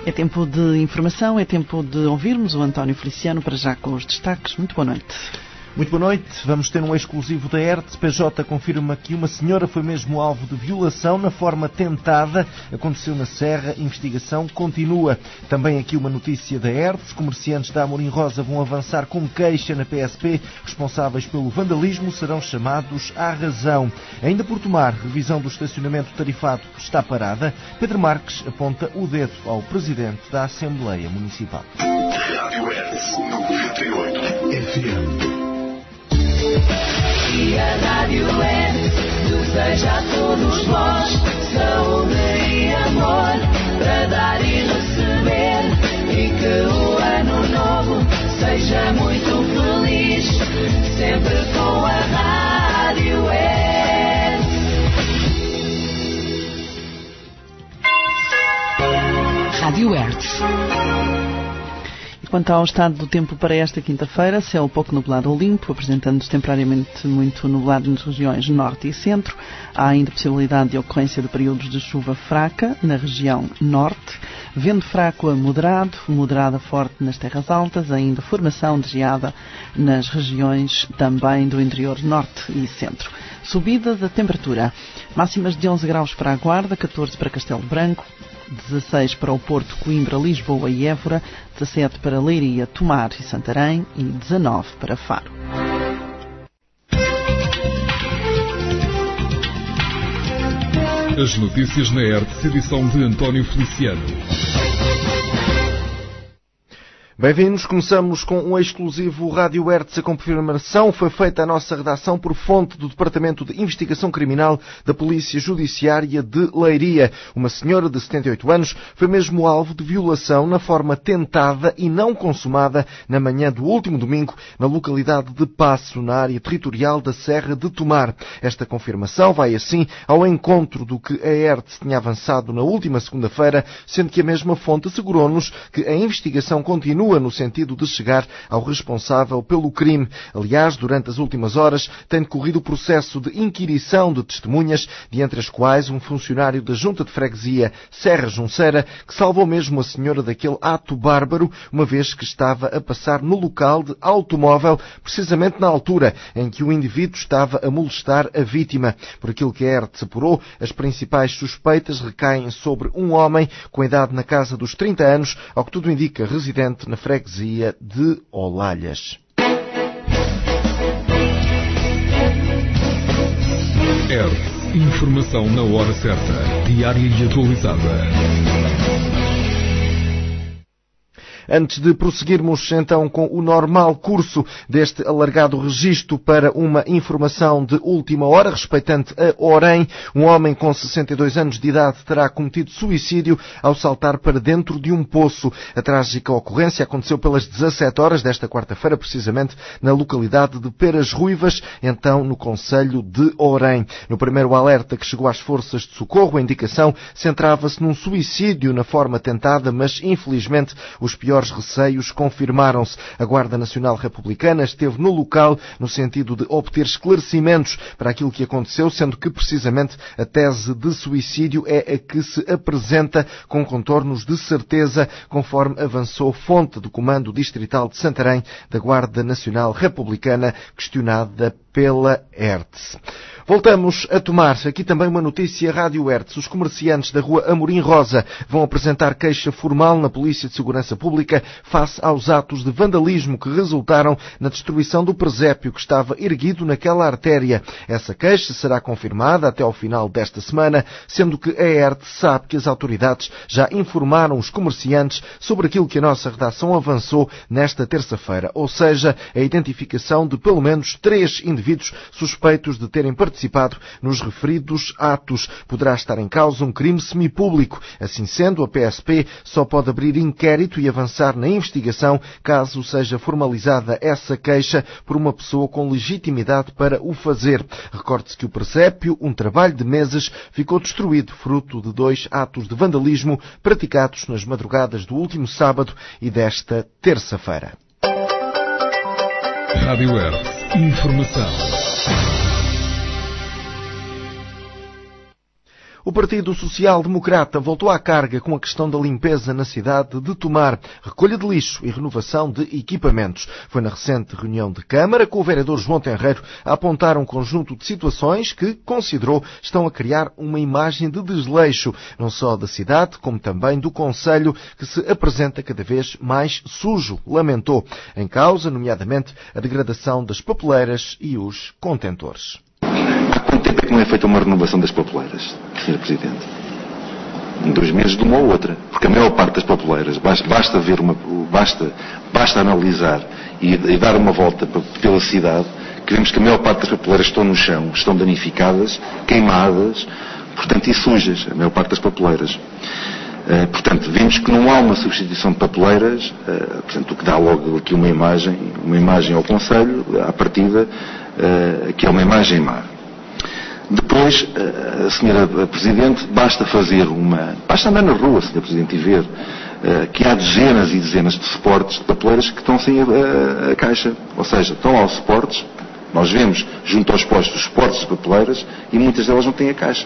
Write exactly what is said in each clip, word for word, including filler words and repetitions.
É tempo de informação, é tempo de ouvirmos o António Feliciano, para já com os destaques. Muito boa noite. Muito boa noite. Vamos ter um exclusivo da R T S. P J confirma que uma senhora foi mesmo alvo de violação na forma tentada. Aconteceu na Serra. A investigação continua. Também aqui uma notícia da R T S. Comerciantes da Amorim Rosa vão avançar com queixa na P S P. Responsáveis pelo vandalismo serão chamados à razão. Ainda por Tomar, revisão do estacionamento tarifado está parada. Pedro Marques aponta o dedo ao Presidente da Assembleia Municipal. Rádio R T S noventa e oito F M. E a Rádio R deseja a todos vós saúde e amor para dar e receber, e que o ano novo seja muito feliz, sempre com a Rádio R. Rádio R. Quanto ao estado do tempo para esta quinta-feira, céu pouco nublado ou limpo, apresentando-se temporariamente muito nublado nas regiões norte e centro. Há ainda possibilidade de ocorrência de períodos de chuva fraca na região norte. Vento fraco a moderado, moderado a forte nas terras altas, ainda formação de geada nas regiões também do interior norte e centro. Subida da temperatura. Máximas de onze graus para a Guarda, catorze para Castelo Branco, dezasseis para o Porto, Coimbra, Lisboa e Évora, dezassete para Leiria, Tomar e Santarém e dezanove para Faro. As notícias na R T S, edição de António Feliciano. Bem-vindos, começamos com um exclusivo Rádio R T S. A confirmação foi feita à nossa redação por fonte do Departamento de Investigação Criminal da Polícia Judiciária de Leiria. Uma senhora de setenta e oito anos foi mesmo alvo de violação na forma tentada e não consumada na manhã do último domingo na localidade de Passo, na área territorial da Serra de Tomar. Esta confirmação vai assim ao encontro do que a R T S tinha avançado na última segunda-feira, sendo que a mesma fonte assegurou-nos que a investigação continua no sentido de chegar ao responsável pelo crime. Aliás, durante as últimas horas tem decorrido o processo de inquirição de testemunhas, de entre as quais um funcionário da Junta de Freguesia Serra Junceira, que salvou mesmo a senhora daquele ato bárbaro, uma vez que estava a passar no local de automóvel, precisamente na altura em que o indivíduo estava a molestar a vítima. Por aquilo que a R T S apurou, as principais suspeitas recaem sobre um homem com idade na casa dos trinta anos, ao que tudo indica residente na freguesia de Olalhas. R T S, informação na hora certa, diária e atualizada. Antes de prosseguirmos então com o normal curso deste alargado registro para uma informação de última hora respeitante a Orem, um homem com sessenta e dois anos de idade terá cometido suicídio ao saltar para dentro de um poço. A trágica ocorrência aconteceu pelas dezassete horas desta quarta-feira, precisamente na localidade de Peras Ruivas, então no concelho de Orem. No primeiro alerta que chegou às forças de socorro, a indicação centrava-se num suicídio na forma tentada, mas infelizmente os piores Os receios confirmaram-se. A Guarda Nacional Republicana esteve no local no sentido de obter esclarecimentos para aquilo que aconteceu, sendo que precisamente a tese de suicídio é a que se apresenta com contornos de certeza, conforme avançou fonte do Comando Distrital de Santarém da Guarda Nacional Republicana, questionada pela R T S. Voltamos a Tomar. Aqui também uma notícia Rádio R T S. Os comerciantes da rua Amorim Rosa vão apresentar queixa formal na Polícia de Segurança Pública face aos atos de vandalismo que resultaram na destruição do presépio que estava erguido naquela artéria. Essa queixa será confirmada até ao final desta semana, sendo que a R T S sabe que as autoridades já informaram os comerciantes sobre aquilo que a nossa redação avançou nesta terça-feira, ou seja, a identificação de pelo menos três indivíduos suspeitos de terem participado nos referidos atos. Poderá estar em causa um crime semipúblico. Assim sendo, a P S P só pode abrir inquérito e avançar na investigação caso seja formalizada essa queixa por uma pessoa com legitimidade para o fazer. Recorde-se que o presépio, um trabalho de meses, ficou destruído fruto de dois atos de vandalismo praticados nas madrugadas do último sábado e desta terça-feira. Rádio R T S, informação. O Partido Social Democrata voltou à carga com a questão da limpeza na cidade de Tomar, recolha de lixo e renovação de equipamentos. Foi na recente reunião de Câmara com o vereador João Tenreiro a apontar um conjunto de situações que, considerou, estão a criar uma imagem de desleixo, não só da cidade, como também do concelho, que se apresenta cada vez mais sujo, lamentou. Em causa, nomeadamente, a degradação das papeleiras e os contentores. Há quanto tempo é que não é feita uma renovação das papeleiras, senhor Presidente? Em dois meses de uma ou outra. Porque a maior parte das papeleiras, basta, basta ver uma, basta, basta analisar e, e dar uma volta pela cidade, que vemos que a maior parte das papeleiras estão no chão, estão danificadas, queimadas, portanto, e sujas, a maior parte das papeleiras. Uh, portanto, vemos que não há uma substituição de papeleiras, uh, portanto, o que dá logo aqui uma imagem, uma imagem ao Conselho, à partida, uh, que é uma imagem má. Depois, uh, a senhora Presidente, basta fazer uma... Basta andar na rua, senhora Presidente, e ver uh, que há dezenas e dezenas de suportes de papeleiras que estão sem a, a, a caixa. Ou seja, estão lá os suportes, nós vemos junto aos postos os suportes de papeleiras e muitas delas não têm a caixa.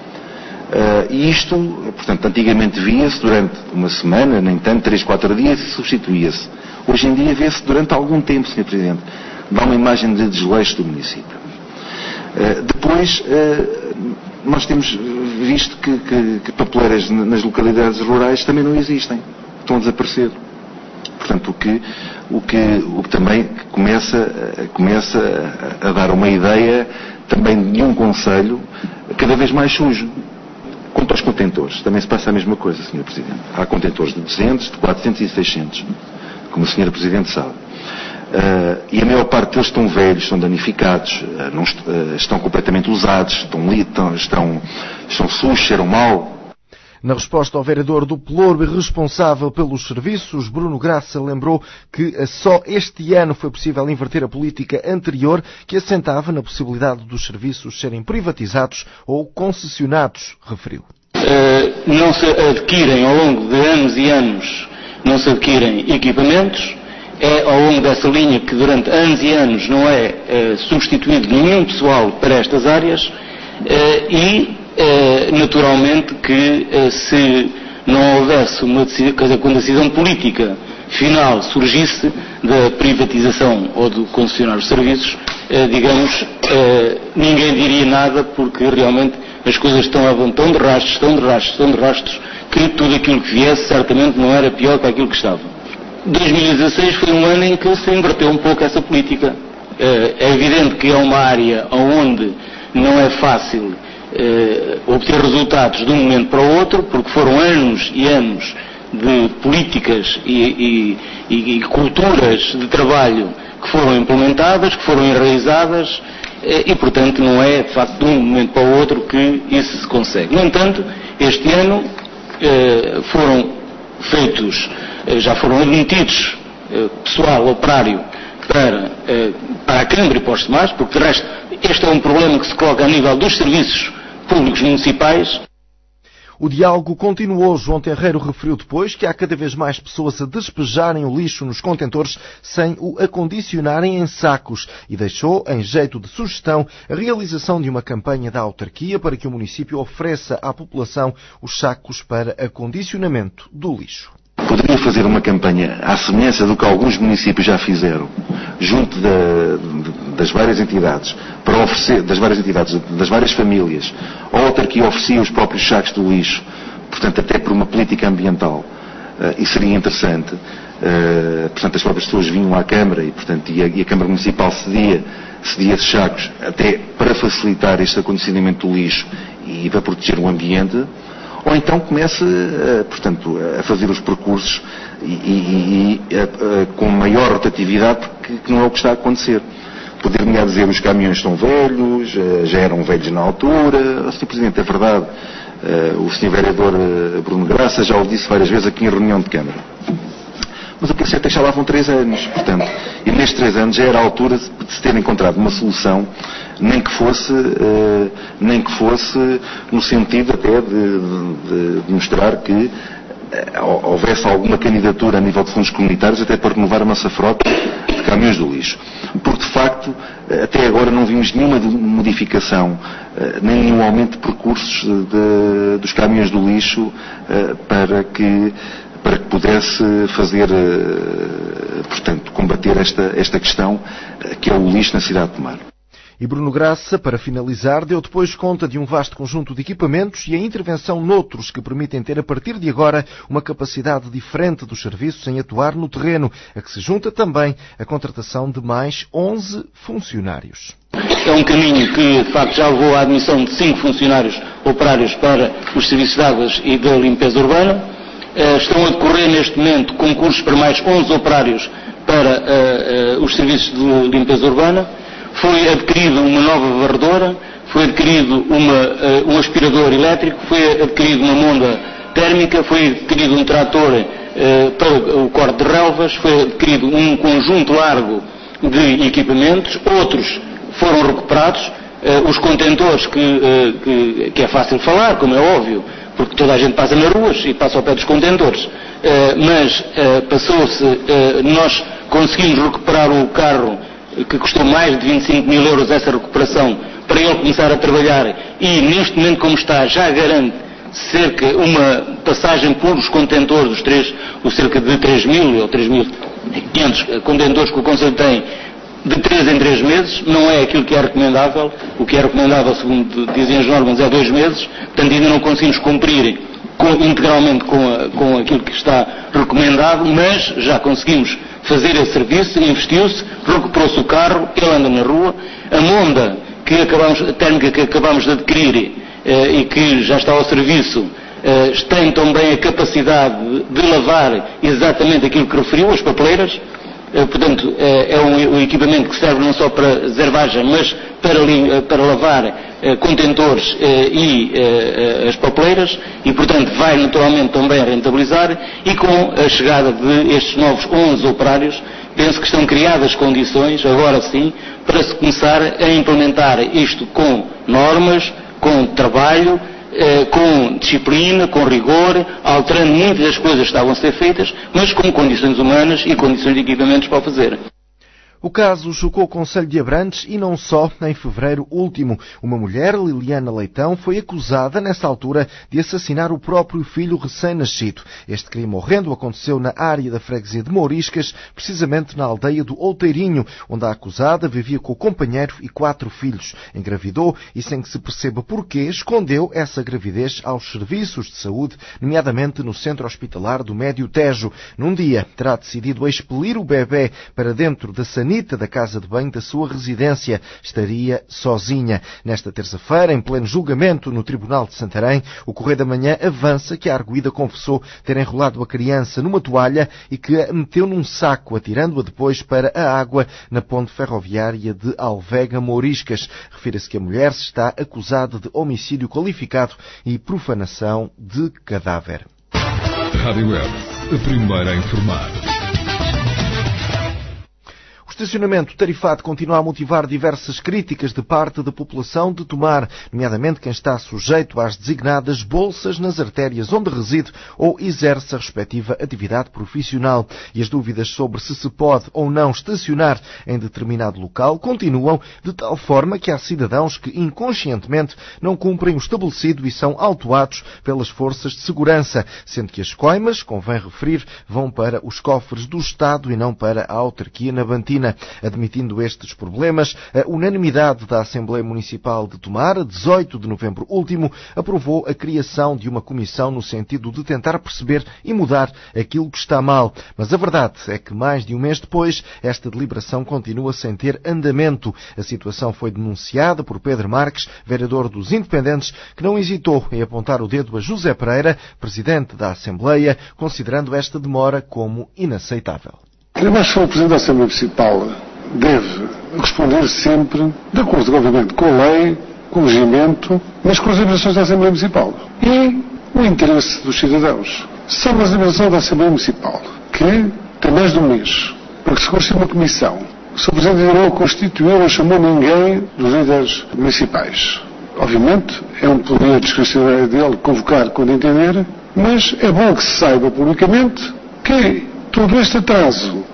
Uh, e isto, portanto, antigamente via-se durante uma semana, nem tanto, três, quatro dias e substituía-se. Hoje em dia vê-se durante algum tempo, senhor Presidente. Dá uma imagem de desleixo do município. Uh, depois, uh, nós temos visto que, que, que papeleiras nas localidades rurais também não existem. Estão a desaparecer. Portanto, o que, o que, o que também começa, começa a, a dar uma ideia também de um concelho cada vez mais sujo. Quanto aos contentores, também se passa a mesma coisa, senhor Presidente. Há contentores de duzentos, de quatrocentos e seiscentos, como a senhora Presidente sabe. Uh, e a maior parte deles estão velhos, estão danificados, uh, não est uh, estão completamente usados, estão, estão, estão, estão sujos, cheiram mal. Na resposta ao vereador do Pelouro e responsável pelos serviços, Bruno Graça lembrou que só este ano foi possível inverter a política anterior que assentava na possibilidade dos serviços serem privatizados ou concessionados, referiu. Uh, não se adquirem ao longo de anos e anos, não se adquirem equipamentos, é ao longo dessa linha que durante anos e anos não é uh, substituído nenhum pessoal para estas áreas uh, e Uh, naturalmente que uh, se não houvesse uma decisão, quando a decisão política final surgisse da privatização ou do concessionar os serviços, uh, digamos, uh, ninguém diria nada porque realmente as coisas estão tão de rastros, estão de rastros, estão de rastros, que tudo aquilo que viesse certamente não era pior que aquilo que estava. dois mil e dezasseis foi um ano em que se inverteu um pouco essa política. Uh, é evidente que é uma área onde não é fácil Uh, obter resultados de um momento para o outro, porque foram anos e anos de políticas e, e, e, e culturas de trabalho que foram implementadas, que foram enraizadas uh, e, portanto, não é, de facto, de um momento para o outro que isso se consegue. No entanto, este ano uh, foram feitos, uh, já foram admitidos uh, pessoal operário para, uh, para a Câmara e para os demais, porque, de resto, este é um problema que se coloca a nível dos serviços públicos municipais. O diálogo continuou. João Tenreiro referiu depois que há cada vez mais pessoas a despejarem o lixo nos contentores sem o acondicionarem em sacos e deixou, em jeito de sugestão, a realização de uma campanha da autarquia para que o município ofereça à população os sacos para acondicionamento do lixo. Poderia fazer uma campanha à semelhança do que alguns municípios já fizeram, junto da, das várias entidades, para oferecer, das várias entidades, das várias famílias. A autarquia oferecia os próprios sacos do lixo, portanto, até por uma política ambiental. Uh, e seria interessante. Uh, portanto, as próprias pessoas vinham à Câmara e, portanto, e a, e a Câmara Municipal cedia, cedia esses sacos, até para facilitar este acondicionamento do lixo e para proteger o ambiente. Ou então comece, portanto, a fazer os percursos e, e, e a, a, com maior rotatividade, porque que não é o que está a acontecer. Poder-me dizer, os caminhões estão velhos, já eram velhos na altura. senhor Presidente, é verdade, o senhor Vereador Bruno Graça já o disse várias vezes aqui em reunião de Câmara. Mas o que é certo é que já lá vão três anos, portanto, e nestes três anos já era a altura de se ter encontrado uma solução, nem que fosse, uh, nem que fosse no sentido até de, de, de mostrar que uh, houvesse alguma candidatura a nível de fundos comunitários até para renovar a nossa frota de caminhões do lixo. Porque, de facto, até agora não vimos nenhuma modificação, nem nenhum aumento de percursos de, dos caminhões do lixo para que, para que pudesse fazer, portanto, combater esta, esta questão que é o lixo na cidade de Tomar. E Bruno Graça, para finalizar, deu depois conta de um vasto conjunto de equipamentos e a intervenção noutros que permitem ter, a partir de agora, uma capacidade diferente dos serviços em atuar no terreno, a que se junta também a contratação de mais onze funcionários. É um caminho que, de facto, já levou à admissão de cinco funcionários operários para os serviços de águas e da limpeza urbana. Estão a decorrer, neste momento, concursos para mais onze operários para uh, uh, os serviços de limpeza urbana. Foi adquirido uma nova varredora, foi adquirido uma, uh, um aspirador elétrico, foi adquirido uma monda térmica, foi adquirido um trator uh, para o corte de relvas, foi adquirido um conjunto largo de equipamentos, outros foram recuperados, uh, os contentores, que, uh, que, que é fácil falar, como é óbvio, porque toda a gente passa nas ruas e passa ao pé dos contentores, uh, mas uh, passou-se, uh, nós conseguimos recuperar o carro que custou mais de vinte e cinco mil euros essa recuperação, para ele começar a trabalhar, e neste momento como está já garante cerca uma passagem por os contentores, os, três, os cerca de três mil ou três mil e quinhentos contentores que o Conselho tem, de três em três meses, não é aquilo que é recomendável. O que é recomendável, segundo dizem as normas, é dois meses, portanto ainda não conseguimos cumprir com, integralmente com, a, com aquilo que está recomendado, mas já conseguimos fazer esse serviço, investiu-se, recuperou-se o carro, ele anda na rua, a monda que acabamos, a térmica que acabamos de adquirir eh, e que já está ao serviço, eh, tem também a capacidade de, de lavar exatamente aquilo que referiu, as papeleiras. Uh, portanto, uh, é um, um equipamento que serve não só para zervagem, mas para, uh, para lavar uh, contentores uh, e uh, uh, as papeleiras, e, portanto, vai naturalmente também rentabilizar, e com a chegada de estes novos onze operários, penso que estão criadas condições, agora sim, para se começar a implementar isto com normas, com trabalho, com disciplina, com rigor, alterando muitas das coisas que estavam a ser feitas, mas com condições humanas e condições de equipamentos para o fazer. O caso chocou o Concelho de Abrantes e não só. Em fevereiro último, uma mulher, Liliana Leitão, foi acusada, nessa altura, de assassinar o próprio filho recém-nascido. Este crime horrendo aconteceu na área da freguesia de Mouriscas, precisamente na aldeia do Outeirinho, onde a acusada vivia com o companheiro e quatro filhos. Engravidou e, sem que se perceba porquê, escondeu essa gravidez aos serviços de saúde, nomeadamente no centro hospitalar do Médio Tejo. Num dia, terá decidido expelir o bebê para dentro da sanita da casa de banho da sua residência. Estaria sozinha. Nesta terça-feira, em pleno julgamento no Tribunal de Santarém, o Correio da Manhã avança que a arguida confessou ter enrolado a criança numa toalha e que a meteu num saco, atirando-a depois para a água na ponte ferroviária de Alvega-Mouriscas. Refira-se que a mulher se está acusada de homicídio qualificado e profanação de cadáver. Rádio Web, a primeira a informar. O estacionamento tarifado continua a motivar diversas críticas de parte da população de Tomar, nomeadamente quem está sujeito às designadas bolsas nas artérias onde reside ou exerce a respectiva atividade profissional. E as dúvidas sobre se se pode ou não estacionar em determinado local continuam, de tal forma que há cidadãos que inconscientemente não cumprem o estabelecido e são autuados pelas forças de segurança, sendo que as coimas, convém referir, vão para os cofres do Estado e não para a autarquia nabantina. Admitindo estes problemas, a unanimidade da Assembleia Municipal de Tomar, a dezoito de novembro último, aprovou a criação de uma comissão no sentido de tentar perceber e mudar aquilo que está mal. Mas a verdade é que mais de um mês depois, esta deliberação continua sem ter andamento. A situação foi denunciada por Pedro Marques, vereador dos Independentes, que não hesitou em apontar o dedo a José Pereira, presidente da Assembleia, considerando esta demora como inaceitável. Eu acho que o Presidente da Assembleia Municipal deve responder sempre, de acordo, obviamente, com a lei, com o regimento, mas com as obrigações da Assembleia Municipal e o interesse dos cidadãos. São as obrigações da Assembleia Municipal que tem mais de um mês, porque se constitui uma comissão. O Sr Presidente ainda não constituiu, não chamou ninguém dos líderes municipais. Obviamente, é um poder discricionário dele convocar quando entender, mas é bom que se saiba publicamente que todo este atraso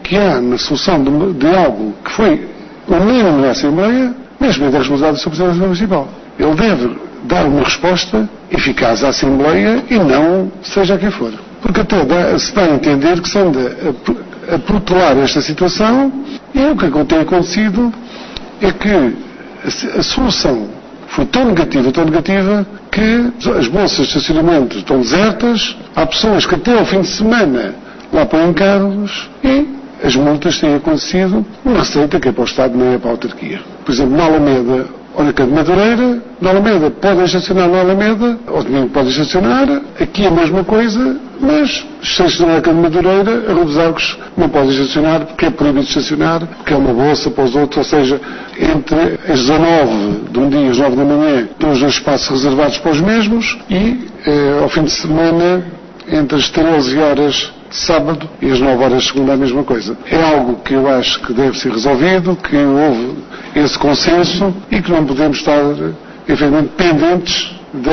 que há na solução de, de algo que foi unânime na Assembleia, neste momento é responsabilidade do senhor Presidente da Assembleia Municipal. Ele deve dar uma resposta eficaz à Assembleia e não seja quem for. Porque até dá, se dá a entender que se anda a, a protelar esta situação, e o que tem acontecido é que a, a solução foi tão negativa, tão negativa, que as bolsas de estacionamento estão desertas, há pessoas que até ao fim de semana lá põem carros e as multas têm acontecido uma receita que é para o Estado, não é para a autarquia. Por exemplo, na Alameda, olha que a de Madureira, na Alameda podem estacionar na Alameda, ao domingo podem estacionar, aqui é a mesma coisa, mas se estacionar na Madureira, a Rua dos Arcos não podem estacionar porque é proibido estacionar, porque é uma bolsa para os outros, ou seja, entre as dezanove de um dia e as nove da manhã estão os dois espaços reservados para os mesmos e eh, ao fim de semana, entre as treze horas de sábado e as nove horas de segunda a mesma coisa. É algo que eu acho que deve ser resolvido, que houve esse consenso e que não podemos estar, efetivamente, pendentes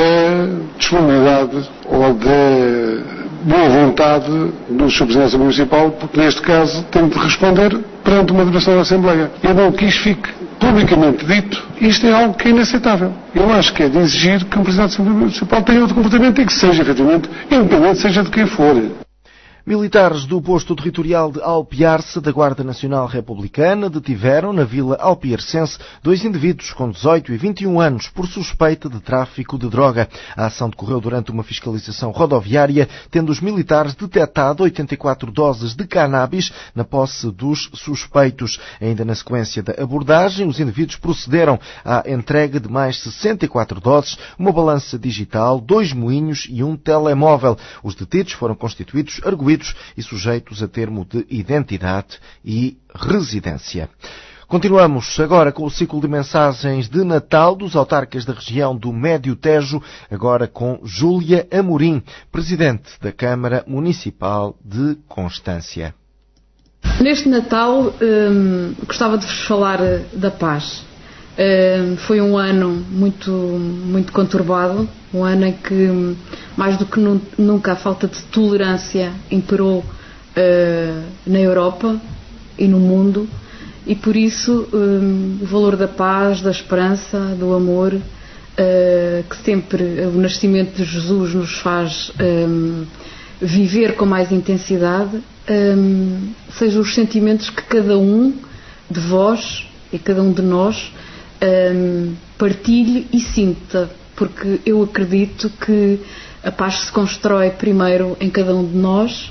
da disponibilidade ou da boa vontade do senhor Presidente da Assembleia Municipal, porque neste caso tem de responder perante uma delegação da Assembleia. Eu não quis fique publicamente dito, isto é algo que é inaceitável. Eu acho que é de exigir que um Presidente da Assembleia Municipal tenha outro comportamento e que seja, efetivamente, independente seja de quem for. Militares do posto territorial de Alpiarce da Guarda Nacional Republicana detiveram na Vila Alpiarcense dois indivíduos com dezoito e vinte e um anos por suspeita de tráfico de droga. A ação decorreu durante uma fiscalização rodoviária, tendo os militares detectado oitenta e quatro doses de cannabis na posse dos suspeitos. Ainda na sequência da abordagem, os indivíduos procederam à entrega de mais sessenta e quatro doses, uma balança digital, dois moinhos e um telemóvel. Os detidos foram constituídos arguidos e sujeitos a termo de identidade e residência. Continuamos agora com o ciclo de mensagens de Natal dos autarcas da região do Médio Tejo, agora com Júlia Amorim, presidente da Câmara Municipal de Constância. Neste Natal, hum, gostava de vos falar da paz. Hum, foi um ano muito, muito conturbado, um ano em que, mais do que nunca, a falta de tolerância imperou uh, na Europa e no mundo, e por isso um, o valor da paz, da esperança, do amor, uh, que sempre o nascimento de Jesus nos faz um, viver com mais intensidade, um, sejam os sentimentos que cada um de vós e cada um de nós um, partilhe e sinta, porque eu acredito que a paz se constrói primeiro em cada um de nós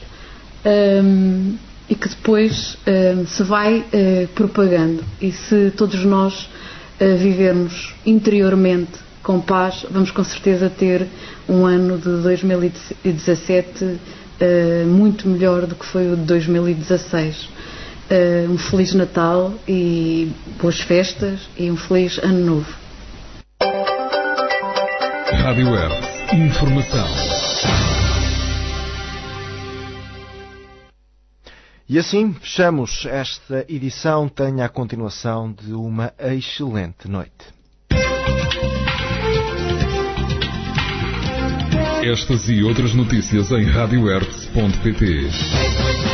um, e que depois um, se vai uh, propagando. E se todos nós uh, vivermos interiormente com paz, vamos com certeza ter um ano de dois mil e dezassete uh, muito melhor do que foi o de dois mil e dezasseis. Uh, um Feliz Natal e boas festas e um Feliz Ano Novo. Rádio Hertz. Informação. E assim fechamos esta edição. Tenha a continuação de uma excelente noite. Estas e outras notícias em rádio hertz ponto pt.